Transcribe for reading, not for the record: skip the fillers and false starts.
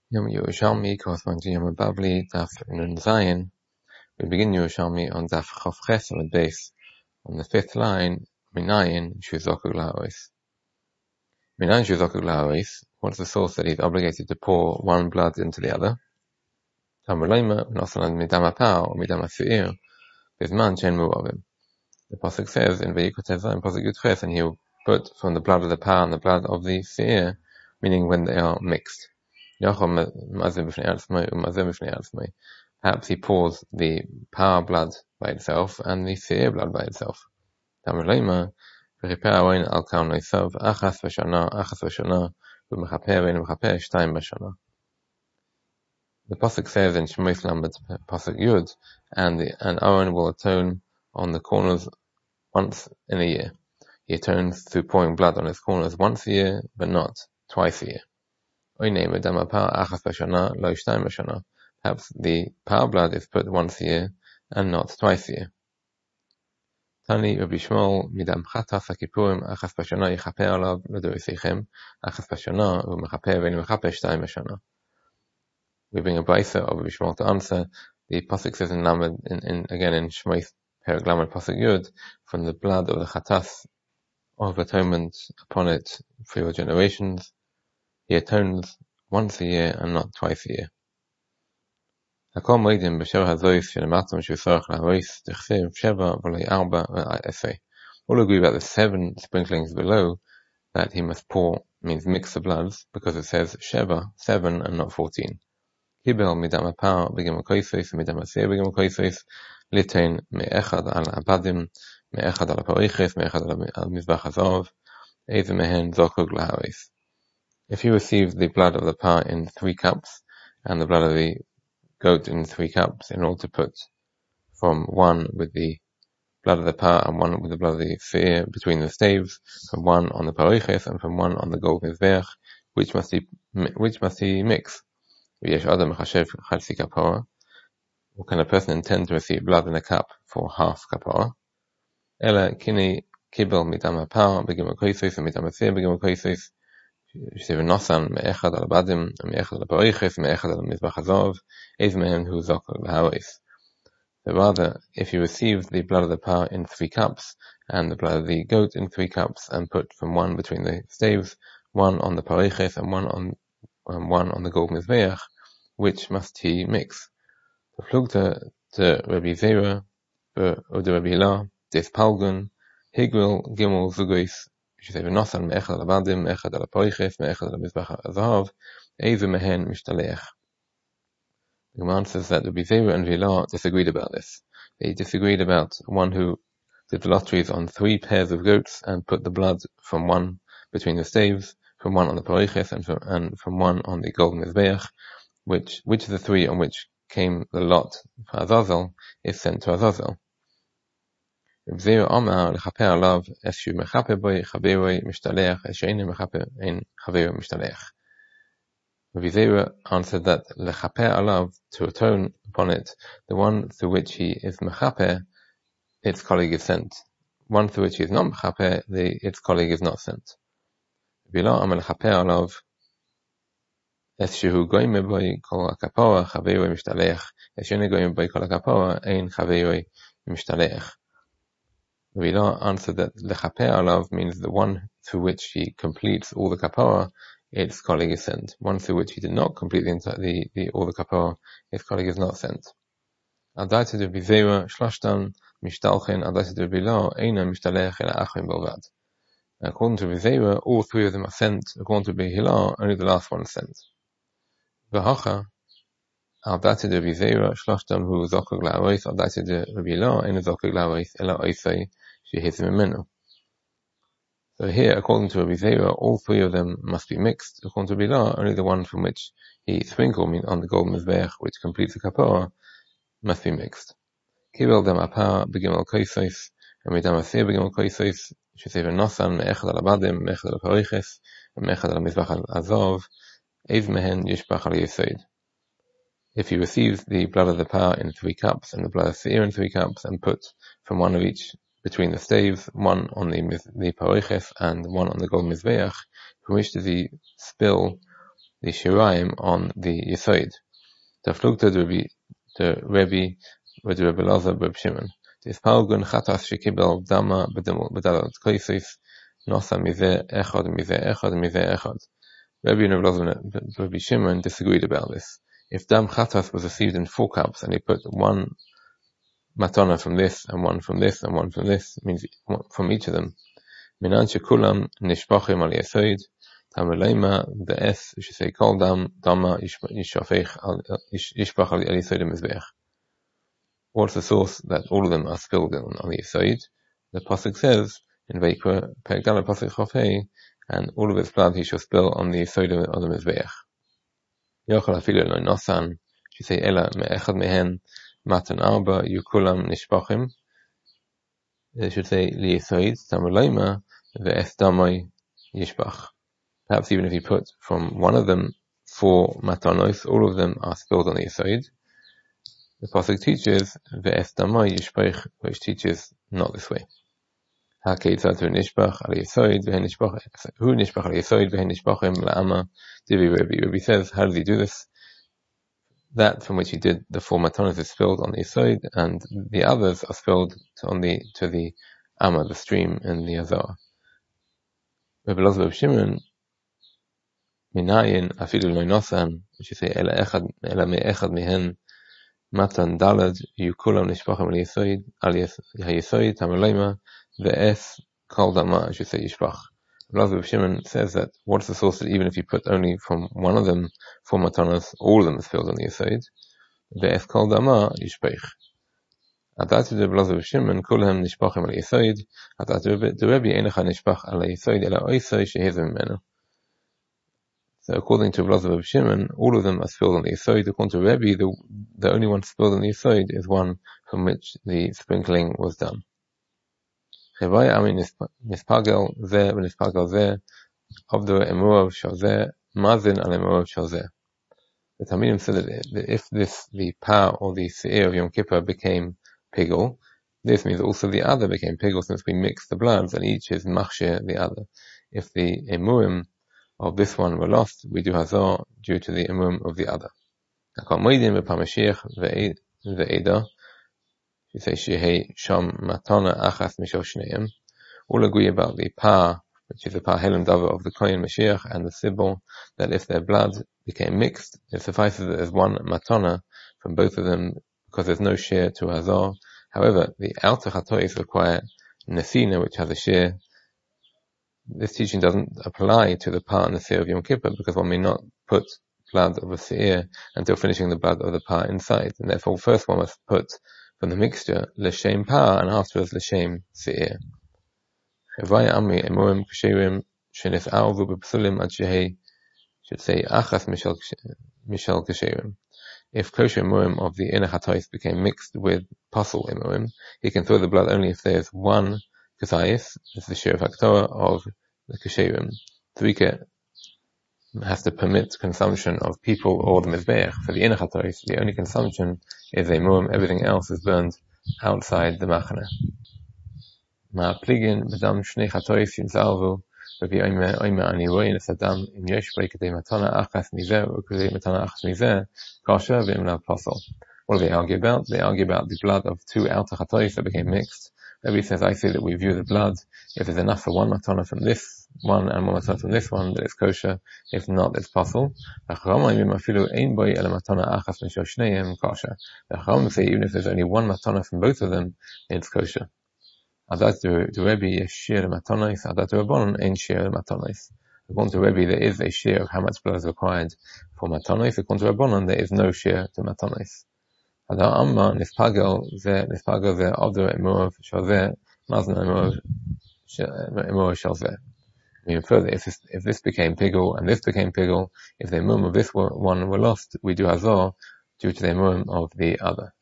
Yom Yerushalmi corresponds to Yom Babli, Daf Nun Zayin. We begin Yerushalmi on Daf Chof Ches on the base, on the fifth line, Minayin Shuzoku La'ois. Minayin Shuzoku La'ois, what's the source that he's obligated to pour one blood into the other? Tamrulema, Nosalan Midama Pao, or Midama Su'ir, Bizman Chen Mu'ovim. The Pasuk says in Vayikoteza and Pasuk Yudches, and he will put from the blood of the Pao and the blood of the Su'ir, meaning when they are mixed. Perhaps he pours the power blood by itself and the seir blood by itself. The Pasuk says in Shmois Lamed Pasuk Yud, and Aaron will atone on the corners once in a year. He atones through pouring blood on his corners once a year, but not twice a year. Perhaps the power blood is put once a year and not twice a year. Tani Rabbi Shmuel midam chatas hakipurim achas b'shana yichaper alav l'dorisichem achas b'shana u'mechaper ve'enu mechaper shtayim b'shana. We bring a brisa of Rabbi Shmuel to answer. The pasuk says in Lamed, again in Shmois Perek Lamed pasuk Yud, from the blood of the chatas of atonement upon it for your generations. He atones once a year and not twice a year. All agree about the 7 sprinklings below that he must pour, means mix the bloods, because it says Sheva, 7 and not 14. Kibel midam apar begim koisos midam aser begim koisos litain me'echad al abadim me'echad al apariches me'echad al mizbach hazav eze mehen zokog laharis. If you receive the blood of the par in 3 cups and the blood of the goat in 3 cups, in order to put from one with the blood of the par and one with the blood of the seir between the staves, from one on the pariches and from one on the gold mizbeach, which must he mix? What can a person intend to receive blood in a cup for half kapara? Ela kini kibel midam apar begim koisos and midam aser begim koisos. Nosan me'echad al abadim me'echad al pariches me'echad al mizbach hazav ez mehen hu zokog laharis. So rather, if you receive the blood of the par in 3 cups and the blood of the goat in 3 cups and put from one between the staves, one on the pariches and one on the gold mizbeach, which must he mix? The flugta to Rabbi Zera or the Rabbi Hilah des Palgun Higwil Gimel Zugais. Nosan me'echad al abadim me'echad al pariches me'echad al mizbach hazav eze mehen mishtaleach. The Gemara says that Rabbi Zera and Hilah disagreed about this. They disagreed about one who did the lotteries on 3 pairs of goats and put the blood from one between the staves, from one on the pariches and from one on the golden mizbeach, which of the 3 on which came the lot for Azazel is sent to Azazel. Rabbi Zera Amar lechaper alav eshu mechaper boi chaveroi mishtaleach esheinu mechaper ein chaveroi mishtaleach. Rabbi Zera answered that lechaper alav, to atone upon it, the one through which he is mechaper, its colleague is sent. One through which he is not mechaper, its colleague is not sent. Rabbi Hilah Amar lechaper alav eshu goyim boi kol hakapora chaveroi mishtaleach esheinu goyim boi kol hakapora ein chaveroi mishtaleach. Rabbi Hilah answered that lechaper alav means the one through which he completes all the kapara, its colleague is sent. One through which he did not complete all the kapara, its colleague is not sent. Adaita Rabbi Zera shlashtan mishtalchen adaita Rabbi Hilah eina mishtalech ela achim belvad. According to Rabbi Zera, all 3 of them are sent. According to Rabbi Hilah, only the last one is sent. V'hacha adaita Rabbi Zera shlashtan hu zokog la'aris adaita Rabbi Hilah eina zokog la'aris ela oisei. So here, according to Rabbi Zera, all 3 of them must be mixed. According to Rabbi Hilah, only the one from which he sprinkled on the gold mizbeach, which completes the kapara, must be mixed. Kibel dam apar begimel koisos and midam aser begimel koisos shesever nosan me'echad al abadim me'echad al pariches me'echad al mizbach hazav ez mehen yishbach al yesod. If he receives the blood of the par in 3 cups and the blood of seir in 3 cups and put from one of each between the staves, one on the pariches and one on the gold mizbeach, from which does he spill the Shiraim on the Yesoid. Taflugta the Rebbe with Rebbe Lazar Reb Shimon. Tispalgun Chatas Shekibel Dama B'Dalat Koisis Nosa Mizeh Echad Mizeh Echad Mizeh Echad. Rebbe and Rebbe Shimon disagreed about this. If Dam Chatas was received in 4 cups and he put one matana from this and one from this and one from this, means from each of them. Minan shekulam nishpachim al yesoid tamelema be'es shesei kol dama yishpach al yesoid mizbeach. What's the source that all of them are spilled on the yesoid? The pasuk says in Vayikra Pergala pasuk chofei, and all of its blood he shall spill on the yesoid of the mizbeach. Yochel afilu lo nosan shesei ela me'echad mehen matan arba yukulam nishpachim. They should say liyesoid tamelema ve'es damai yishpach. Perhaps even if you put from one of them 4 matanos, all of them are spilled on the yesoid. The pasuk teaches ve'es damai yishpach, which teaches not this way. Hakeitzatu nishpach al yesoid ve'hen nishpach hu nishpach al yesoid ve'hen nishpachim la'ama divi Rebbe. Rebbe says, how does he do this? That from which he did the 4 matanos is spilled on the yesoid, and the others are spilled to the Amma, the stream in the Azor. Rebbe Lazar Reb Shimon, minayin afilu lo nosan, which you say ela me'echad mehen matan dalad yukulam nishpachim al yesoid tamelema ve'es kol dama, which you say yishpach. Rebbe Lazar Reb Shimon says that what's the source that even if you put only from one of them 4 matanos, all of them are spilled on the yesoid. Ve'es kol dama yishpach. Adatu Rebbe Lazar Reb Shimon kulhem nishpachim al yesoid. Adatu Rebbe enecha nishpach al yesoid ela oisoi shehizu mimenu. So according to Rebbe Lazar Reb Shimon, all of them are spilled on the yesoid. According to Rebbe, the only one spilled on the yesoid is one from which the sprinkling was done. Chevaya ami nispagel zeh v'nispagel zeh avdo emurav shal zeh mazin al emurav shal zeh. The Talmidim said that if the pa or the se'ir of Yom Kippur became pigul, this means also the other became pigul, since we mixed the bloods and each is machshir the other. If the emurim of this one were lost, we do hazor due to the emurim of the other. You say shehei sham matana achas mishal shneim. All agree about the pa, which is the pa helam davar of the Kohen Mashiach and the Sibol, that if their blood became mixed, it suffices as one matana from both of them, because there's no share to hazor. However, the outer chatois require nesina, which has a share. This teaching doesn't apply to the pa and the se'ir of Yom Kippur, because one may not put blood of a se'ir until finishing the blood of the pa inside, and therefore first one must put from the mixture l'shem pa and afterwards l'shem se'ir. Chevaya amri emurim ksherim shenis'arvu b'psulim ad shehei, should say achas mishal ksherim. If kosher emurim of the inner chatois became mixed with pasul emurim, he can throw the blood only if there's one kasayis, it's the share of haktorah of the ksherim. Thrika has to permit consumption of people or the mizbeach. For the inner chatois, the only consumption is emurim, everything else is burned outside the machane. Ma'apligin b'dam shnei chatois yinzarvu Rabbi Omer ani roin es adam im yesh b'ei kedei matana achas mizeh or kedei matana achas mizeh kasher v'im lav pasol. What do they argue about? They argue about the blood of 2 outer chatois that became mixed. Rabbi says, I say that we view the blood, if there's enough for one matana from this one and one matana from this one, that it's kosher. If not, it's pasul. The Chachamim say even if there's only one matana from both of them, it's kosher. Adat to Rebbe is share matanos, adat to Rabbanon ain't share matanos. According to Rebbe, there is a share of how much blood is required for matanos. According to Rabbanon, there is no share to matanos. Adar amma nispagel ze avdo emurav shal ze mazna emurav shal ze. Meaning further, if this became pigul and this became pigul, if the emurim of this one were lost, we do hazor due to the emurim of the other.